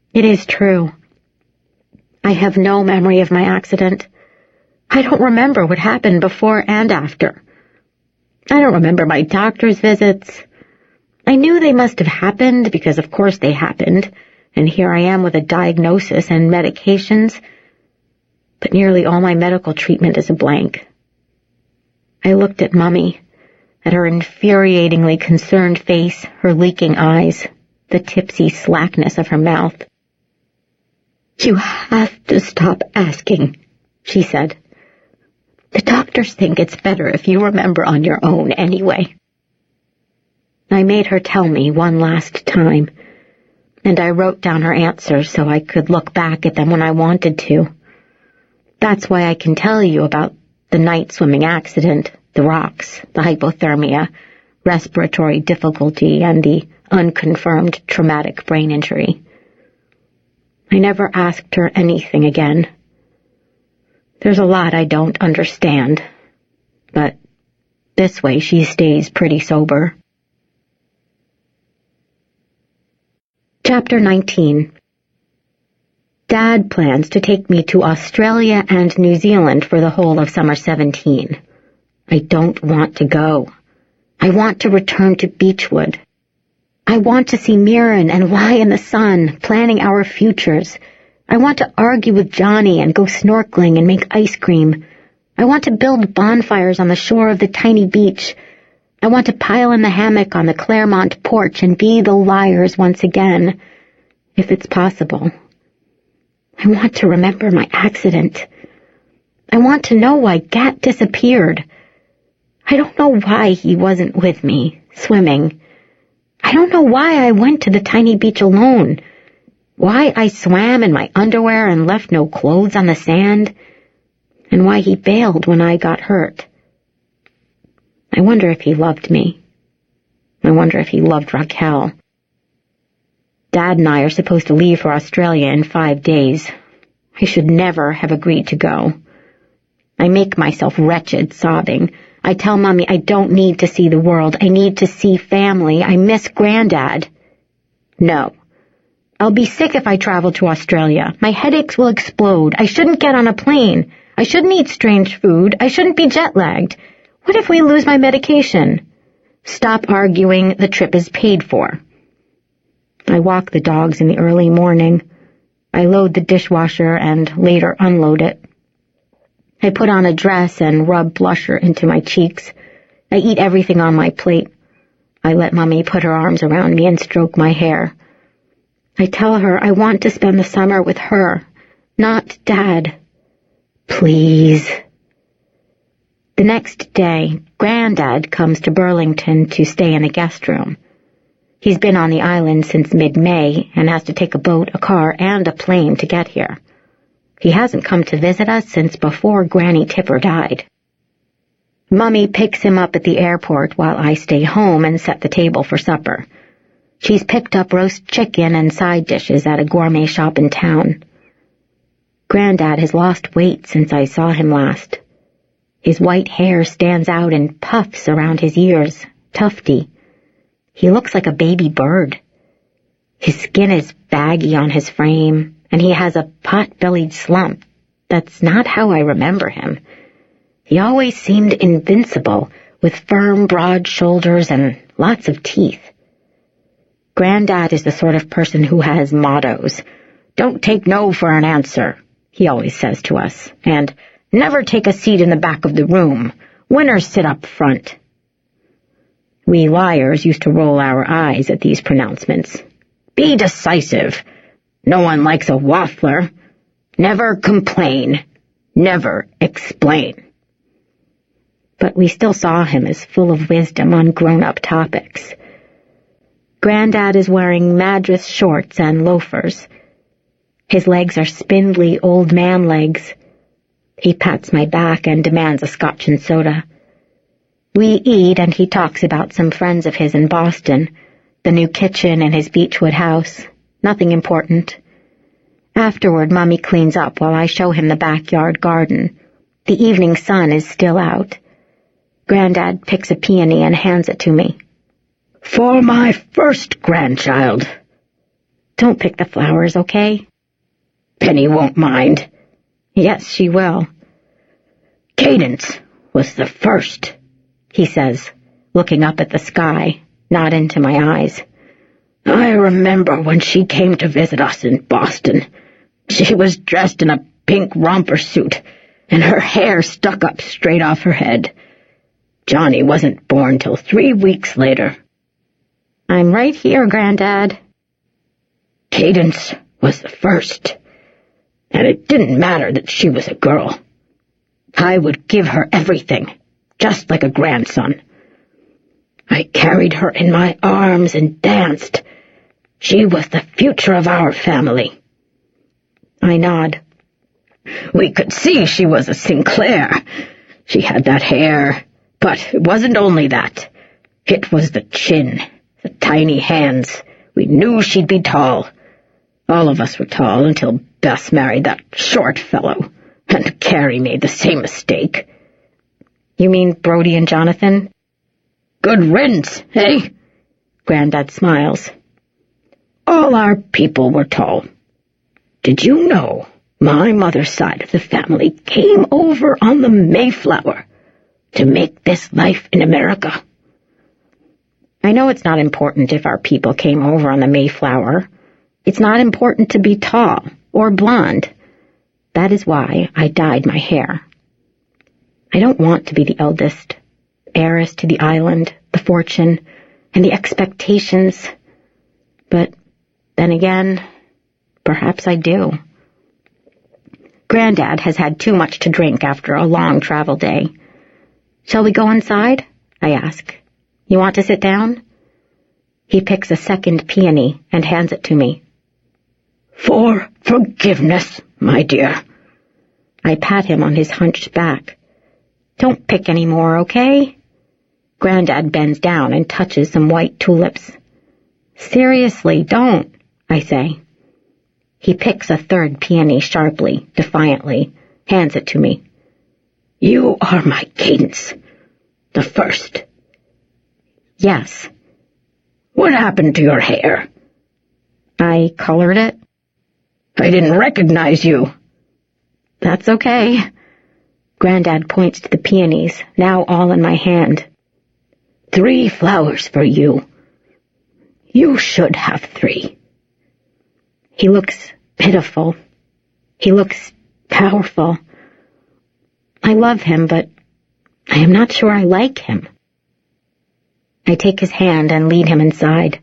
It is true. I have no memory of my accident. I don't remember what happened before and after. I don't remember my doctor's visits. I knew they must have happened because of course they happened, and here I am with a diagnosis and medications. But nearly all my medical treatment is a blank. I looked at Mummy, at her infuriatingly concerned face, her leaking eyes, the tipsy slackness of her mouth. "You have to stop asking," she said. "The doctors think it's better if you remember on your own anyway." I made her tell me one last time, and I wrote down her answers so I could look back at them when I wanted to. That's why I can tell you about the night swimming accident, the rocks, the hypothermia, respiratory difficulty, and the unconfirmed traumatic brain injury. I never asked her anything again. There's a lot I don't understand, but this way she stays pretty sober. Chapter 19. Dad plans to take me to Australia and New Zealand for the whole of summer 17. I don't want to go. I want to return to Beechwood. I want to see Mirren and lie in the sun, planning our futures. I want to argue with Johnny and go snorkeling and make ice cream. I want to build bonfires on the shore of the tiny beach. I want to pile in the hammock on the Claremont porch and be the liars once again, if it's possible. I want to remember my accident. I want to know why Gat disappeared. I don't know why he wasn't with me, swimming. I don't know why I went to the tiny beach alone, why I swam in my underwear and left no clothes on the sand, and why he bailed when I got hurt. I wonder if he loved me. I wonder if he loved Raquel. Dad and I are supposed to leave for Australia in 5 days. I should never have agreed to go. I make myself wretched, sobbing. I tell Mommy I don't need to see the world. I need to see family. I miss Granddad. No. I'll be sick if I travel to Australia. My headaches will explode. I shouldn't get on a plane. I shouldn't eat strange food. I shouldn't be jet-lagged. What if we lose my medication? Stop arguing. The trip is paid for. I walk the dogs in the early morning. I load the dishwasher and later unload it. I put on a dress and rub blusher into my cheeks. I eat everything on my plate. I let Mommy put her arms around me and stroke my hair. I tell her I want to spend the summer with her, not Dad. Please. The next day, Granddad comes to Burlington to stay in the guest room. He's been on the island since mid-May and has to take a boat, a car, and a plane to get here. He hasn't come to visit us since before Granny Tipper died. Mummy picks him up at the airport while I stay home and set the table for supper. She's picked up roast chicken and side dishes at a gourmet shop in town. Granddad has lost weight since I saw him last. His white hair stands out in puffs around his ears, tufty. He looks like a baby bird. His skin is baggy on his frame, and he has a pot-bellied slump. That's not how I remember him. He always seemed invincible, with firm, broad shoulders and lots of teeth. Granddad is the sort of person who has mottos. Don't take no for an answer, he always says to us, and never take a seat in the back of the room. Winners sit up front. We liars used to roll our eyes at these pronouncements. Be decisive. No one likes a waffler. Never complain. Never explain. But we still saw him as full of wisdom on grown-up topics. Granddad is wearing Madras shorts and loafers. His legs are spindly old man legs. He pats my back and demands a scotch and soda. We eat and he talks about some friends of his in Boston, the new kitchen in his Beechwood house. Nothing important. Afterward, Mommy cleans up while I show him the backyard garden. The evening sun is still out. Granddad picks a peony and hands it to me. For my first grandchild. Don't pick the flowers, okay? Penny won't mind. Yes, she will. Cadence was the first, he says, looking up at the sky, not into my eyes. I remember when she came to visit us in Boston. She was dressed in a pink romper suit, and her hair stuck up straight off her head. Johnny wasn't born till 3 weeks later. I'm right here, Granddad. Cadence was the first, and it didn't matter that she was a girl. I would give her everything, just like a grandson. I carried her in my arms and danced. She was the future of our family. I nod. We could see she was a Sinclair. She had that hair, but it wasn't only that. It was the chin, the tiny hands. We knew she'd be tall. All of us were tall until Bess married that short fellow, and Carrie made the same mistake. You mean Brody and Jonathan? Good riddance, eh? Granddad smiles. All our people were tall. Did you know my mother's side of the family came over on the Mayflower to make this life in America? I know it's not important if our people came over on the Mayflower. It's not important to be tall or blonde. That is why I dyed my hair. I don't want to be the eldest, heiress to the island, the fortune, and the expectations. But then again, perhaps I do. Granddad has had too much to drink after a long travel day. Shall we go inside? I ask. You want to sit down? He picks a second peony and hands it to me. For forgiveness, my dear. I pat him on his hunched back. Don't pick any more, okay? Granddad bends down and touches some white tulips. Seriously, don't, I say. He picks a third peony sharply, defiantly, hands it to me. You are my Cadence, the first. Yes. What happened to your hair? I colored it. I didn't recognize you. That's okay. Granddad points to the peonies, now all in my hand. 3 flowers for you. You should have 3. He looks pitiful. He looks powerful. I love him, but I am not sure I like him. I take his hand and lead him inside.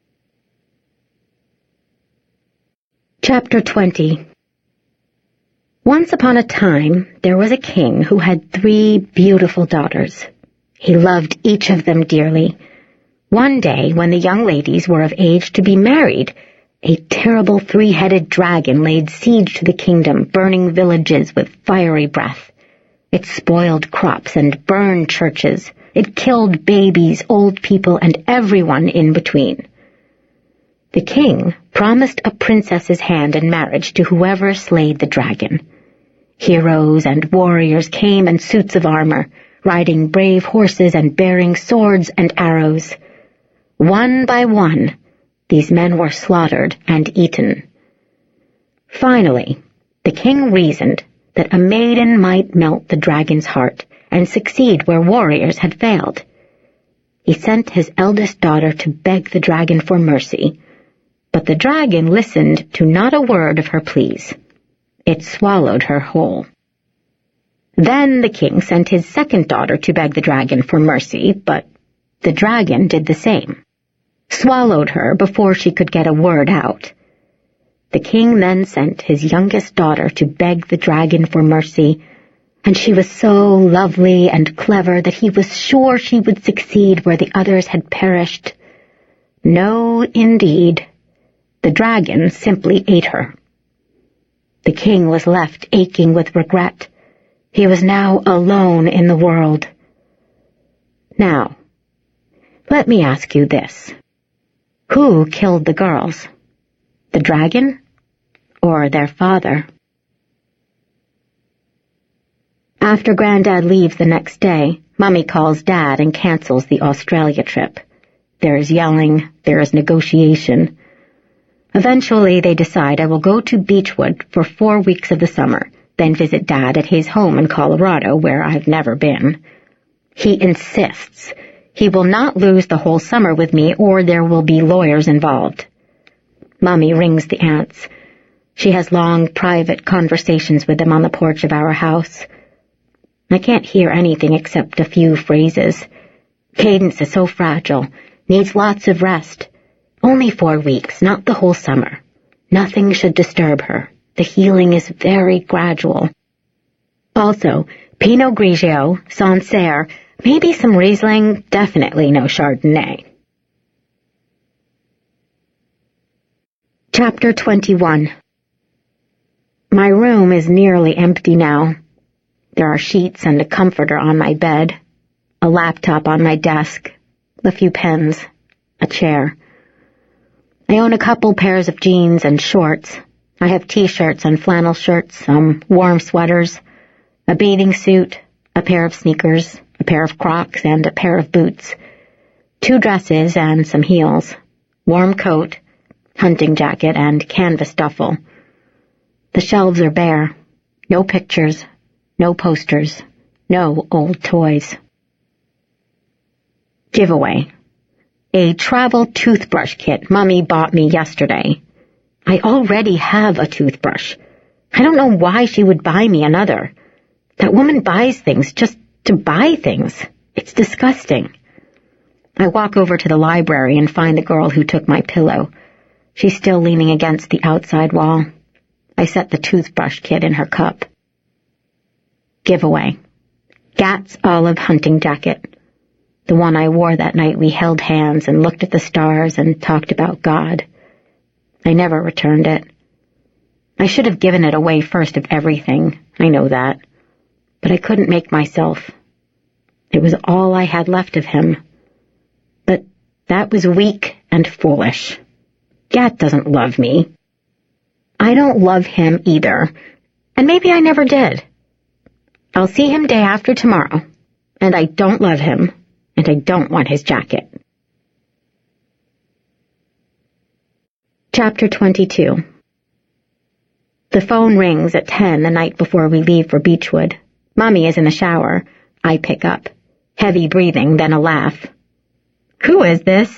Chapter 20. Once upon a time, there was a king who had 3 beautiful daughters. He loved each of them dearly. One day, when the young ladies were of age to be married, a terrible 3-headed dragon laid siege to the kingdom, burning villages with fiery breath. It spoiled crops and burned churches. It killed babies, old people, and everyone in between. The king promised a princess's hand in marriage to whoever slayed the dragon. Heroes and warriors came in suits of armor, riding brave horses and bearing swords and arrows. One by one, these men were slaughtered and eaten. Finally, the king reasoned that a maiden might melt the dragon's heart and succeed where warriors had failed. He sent his eldest daughter to beg the dragon for mercy, but the dragon listened to not a word of her pleas. It swallowed her whole. Then the king sent his second daughter to beg the dragon for mercy, but the dragon did the same, swallowed her before she could get a word out. The king then sent his youngest daughter to beg the dragon for mercy, and she was so lovely and clever that he was sure she would succeed where the others had perished. No, indeed. The dragon simply ate her. The king was left aching with regret. He was now alone in the world. Now, let me ask you this. Who killed the girls? The dragon or their father? After Granddad leaves the next day, Mummy calls Dad and cancels the Australia trip. There is yelling, there is negotiation. Eventually, they decide I will go to Beechwood for 4 weeks of the summer, then visit Dad at his home in Colorado, where I've never been. He insists he will not lose the whole summer with me, or there will be lawyers involved. Mommy rings the aunts. She has long, private conversations with them on the porch of our house. I can't hear anything except a few phrases. Cadence is so fragile, needs lots of rest. Only 4 weeks, not the whole summer. Nothing should disturb her. The healing is very gradual. Also, Pinot Grigio, Sancerre, maybe some Riesling, definitely no Chardonnay. Chapter 21. My room is nearly empty now. There are sheets and a comforter on my bed, a laptop on my desk, a few pens, a chair. I own a couple pairs of jeans and shorts. I have t-shirts and flannel shirts, some warm sweaters, a bathing suit, a pair of sneakers, a pair of Crocs, and a pair of boots, 2 dresses and some heels, warm coat, hunting jacket, and canvas duffel. The shelves are bare. No pictures, no posters, no old toys. Giveaway. A travel toothbrush kit Mummy bought me yesterday. I already have a toothbrush. I don't know why she would buy me another. That woman buys things just to buy things. It's disgusting. I walk over to the library and find the girl who took my pillow. She's still leaning against the outside wall. I set the toothbrush kit in her cup. Giveaway. Gat's olive hunting jacket. The one I wore that night we held hands and looked at the stars and talked about God. I never returned it. I should have given it away first of everything, I know that. But I couldn't make myself. It was all I had left of him. But that was weak and foolish. Gat doesn't love me. I don't love him either, and maybe I never did. I'll see him day after tomorrow, and I don't love him, and I don't want his jacket. Chapter 22. The phone rings at 10 the night before we leave for Beechwood. Mommy is in the shower. I pick up. Heavy breathing, then a laugh. Who is this?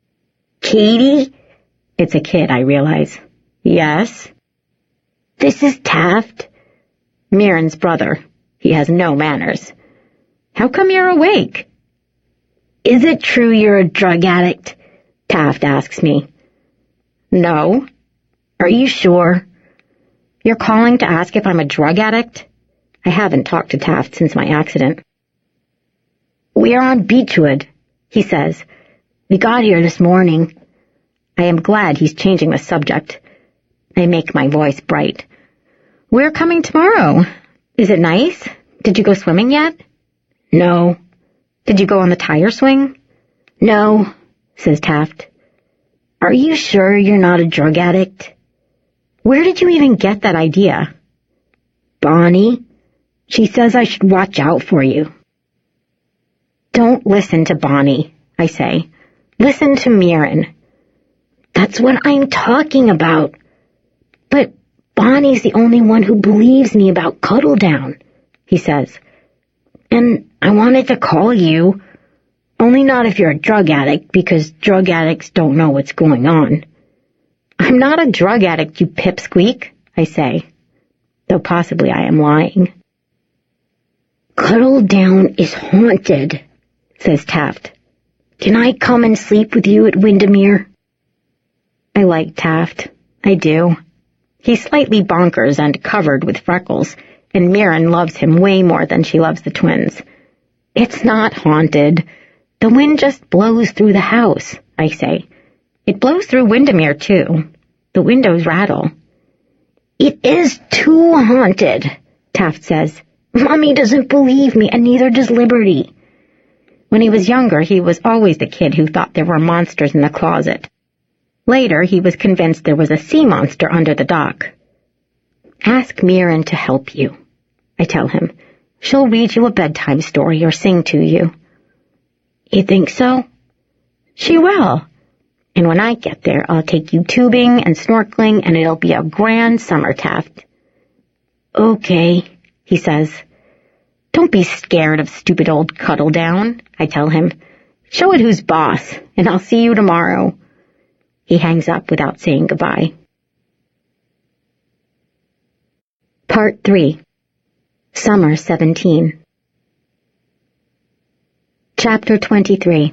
Katie? It's a kid, I realize. Yes? This is Taft. Mirren's brother. He has no manners. How come you're awake? Is it true you're a drug addict? Taft asks me. No. Are you sure? You're calling to ask if I'm a drug addict? I haven't talked to Taft since my accident. We're on Beechwood, he says. We got here this morning. I am glad he's changing the subject. I make my voice bright. We're coming tomorrow. Is it nice? Did you go swimming yet? No. Did you go on the tire swing? No, says Taft. Are you sure you're not a drug addict? Where did you even get that idea? Bonnie. She says I should watch out for you. Don't listen to Bonnie, I say. Listen to Mirren. That's what I'm talking about. But Bonnie's the only one who believes me about Cuddle Down, he says. And I wanted to call you. Only not if you're a drug addict, because drug addicts don't know what's going on. I'm not a drug addict, you pipsqueak, I say. Though possibly I am lying. Cuddle Down is haunted, says Taft. Can I come and sleep with you at Windermere? I like Taft. I do. He's slightly bonkers and covered with freckles, and Mirren loves him way more than she loves the twins. It's not haunted. The wind just blows through the house, I say. It blows through Windermere, too. The windows rattle. It is too haunted, Taft says. Mommy doesn't believe me, and neither does Liberty. When he was younger, he was always the kid who thought there were monsters in the closet. Later, he was convinced there was a sea monster under the dock. Ask Mirren to help you, I tell him. She'll read you a bedtime story or sing to you. You think so? She will. And when I get there, I'll take you tubing and snorkeling, and it'll be a grand summer, Taft." "Okay," he says. "Don't be scared of stupid old Cuddledown," I tell him. "Show it who's boss, and I'll see you tomorrow." He hangs up without saying goodbye. Part 3. Summer 17. Chapter 23.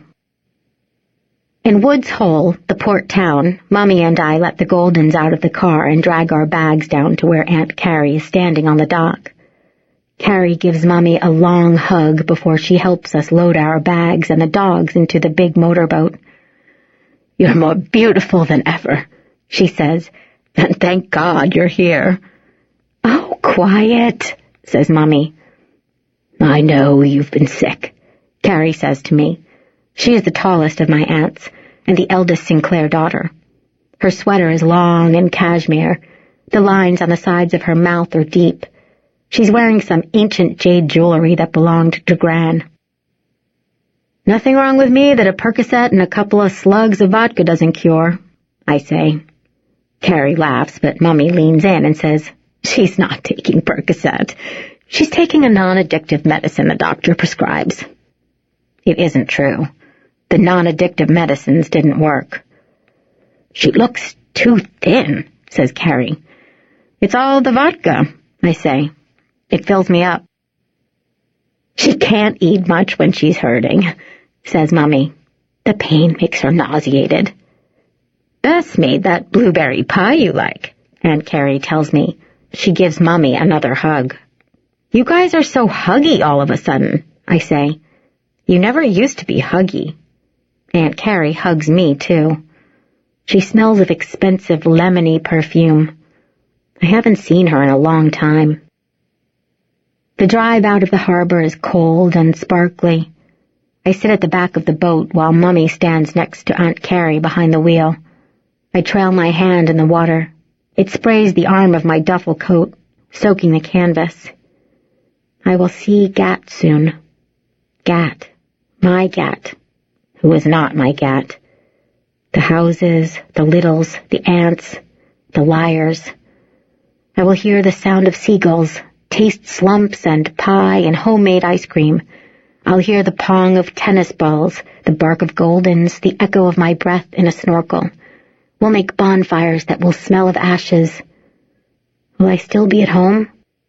In Woods Hole, the port town, Mummy and I let the Goldens out of the car and drag our bags down to where Aunt Carrie is standing on the dock. Carrie gives Mummy a long hug before she helps us load our bags and the dogs into the big motorboat. "You're more beautiful than ever," she says, "and thank God you're here." "Oh, quiet," says Mummy. "I know you've been sick," Carrie says to me. She is the tallest of my aunts, and the eldest Sinclair daughter. Her sweater is long and cashmere. The lines on the sides of her mouth are deep. She's wearing some ancient jade jewelry that belonged to Gran. "Nothing wrong with me that a Percocet and a couple of slugs of vodka doesn't cure," I say. Carrie laughs, but Mummy leans in and says, "She's not taking Percocet. She's taking a non-addictive medicine the doctor prescribes." It isn't true. The non-addictive medicines didn't work. "She looks too thin," says Carrie. "It's all the vodka," I say. "It fills me up." "She can't eat much when she's hurting," says Mummy. "The pain makes her nauseated." "Bess made that blueberry pie you like," Aunt Carrie tells me. She gives Mummy another hug. "You guys are so huggy all of a sudden," I say. "You never used to be huggy." Aunt Carrie hugs me, too. She smells of expensive lemony perfume. I haven't seen her in a long time. The drive out of the harbor is cold and sparkly. I sit at the back of the boat while Mummy stands next to Aunt Carrie behind the wheel. I trail my hand in the water. It sprays the arm of my duffel coat, soaking the canvas. I will see Gat soon. Gat. My Gat. Who is not my Gat. The houses, the Littles, the aunts, the liars. I will hear the sound of seagulls, taste slumps and pie and homemade ice cream. I'll hear the pong of tennis balls, the bark of Goldens, the echo of my breath in a snorkel. We'll make bonfires that will smell of ashes. Will I still be at home?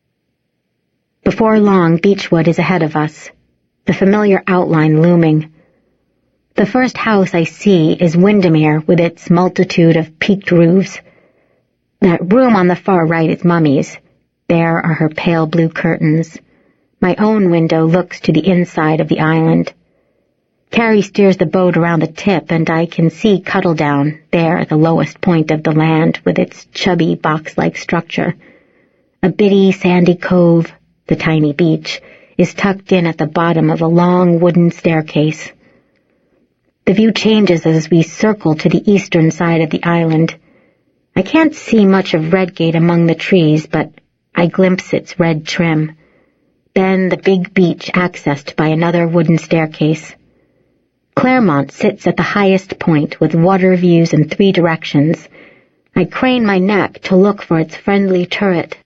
Before long, Beechwood is ahead of us, the familiar outline looming. The first house I see is Windermere with its multitude of peaked roofs. That room on the far right is Mummy's. There are her pale blue curtains. My own window looks to the inside of the island. Carrie steers the boat around the tip, and I can see Cuddledown, there at the lowest point of the land with its chubby box-like structure. A bitty sandy cove, the tiny beach, is tucked in at the bottom of a long wooden staircase. The view changes as we circle to the eastern side of the island. I can't see much of Redgate among the trees, but I glimpse its red trim. Then the big beach accessed by another wooden staircase. Claremont sits at the highest point with water views in 3 directions. I crane my neck to look for its friendly turret.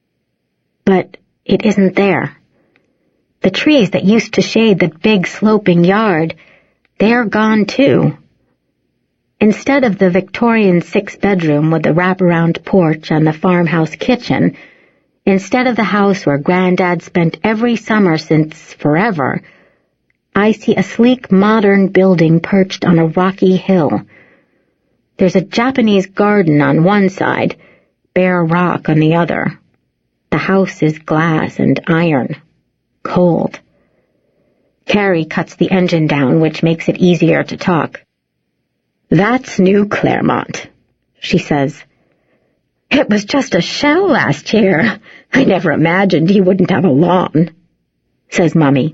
But it isn't there. The trees that used to shade the big sloping yard, they're gone too. Instead of the Victorian 6-bedroom with the wraparound porch and the farmhouse kitchen, instead of the house where Granddad spent every summer since forever, I see a sleek modern building perched on a rocky hill. There's a Japanese garden on one side, bare rock on the other. The house is glass and iron, cold. Carrie cuts the engine down, which makes it easier to talk. "That's New Claremont," she says. "It was just a shell last year. I never imagined he wouldn't have a lawn," says Mummy.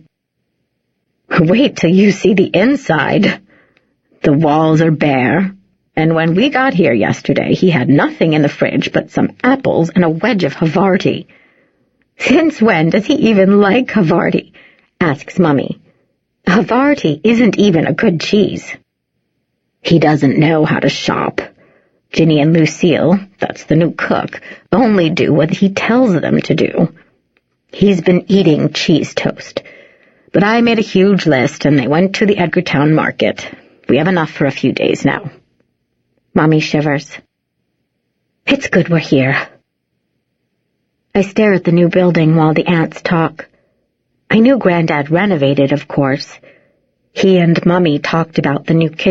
"Wait till you see the inside. The walls are bare, and when we got here yesterday, he had nothing in the fridge but some apples and a wedge of Havarti." "Since when does he even like Havarti?" asks Mummy. "Havarti isn't even a good cheese." He doesn't know how to shop. Ginny and Lucille, that's the new cook, only do what he tells them to do. He's been eating cheese toast. But I made a huge list and they went to the Edgartown market. We have enough for a few days now. Mommy shivers. It's good we're here. I stare at the new building while the aunts talk. I knew Granddad renovated, of course. He and Mummy talked about the new kitchen